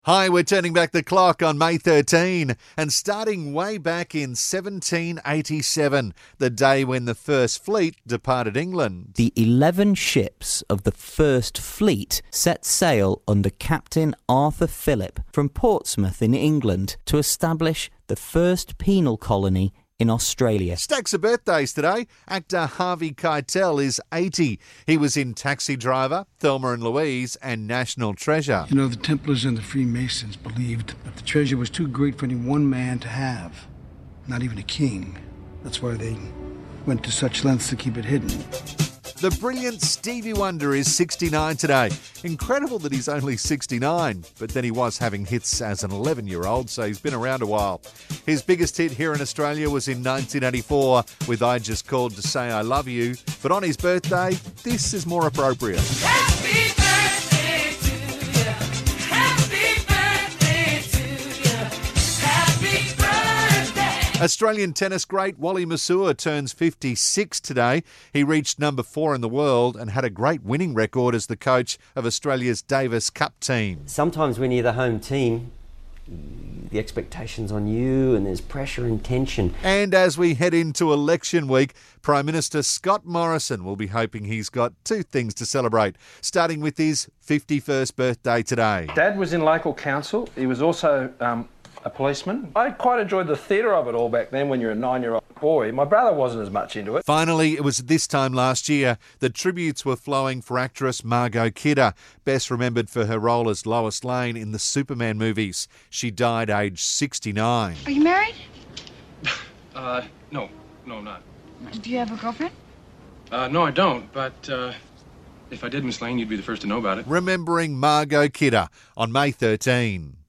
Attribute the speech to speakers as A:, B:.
A: Hi, we're turning back the clock on May 13 and starting way back in 1787, the day when the First Fleet departed England.
B: The 11 ships of the First Fleet set sail under Captain Arthur Phillip from Portsmouth in England to establish the first penal colony in Australia.
A: Stacks of birthdays today. Actor Harvey Keitel is 80. He was in Taxi Driver, Thelma and Louise and National Treasure.
C: You know, the Templars and the Freemasons believed that the treasure was too great for any one man to have, not even a king. That's why they went to such lengths to keep it hidden.
A: The brilliant Stevie Wonder is 69 today. Incredible that he's only 69, but then he was having hits as an 11-year-old, so he's been around a while. His biggest hit here in Australia was in 1984 with I Just Called to Say I Love You, but on his birthday, this is more appropriate.
D: Happy birthday to you. Happy birthday to you. Happy birthday.
A: Australian tennis great Wally Masur turns 56 today. He reached number 4 in the world and had a great winning record as the coach of Australia's Davis Cup team.
E: Sometimes when you're the home team, the expectation's on you and there's pressure and tension.
A: And as we head into election week, Prime Minister Scott Morrison will be hoping he's got 2 things to celebrate, starting with his 51st birthday today.
F: Dad was in local council. He was also a policeman. I quite enjoyed the theatre of it all back then when you're a 9-year-old boy. My brother wasn't as much into it.
A: Finally, it was this time last year that tributes were flowing for actress Margot Kidder, best remembered for her role as Lois Lane in the Superman movies. She died aged 69.
G: Are you married?
H: No, I'm not.
G: Do you have a girlfriend?
H: No, I don't, but if I did, Miss Lane, you'd be the first to know about it.
A: Remembering Margot Kidder on May 13.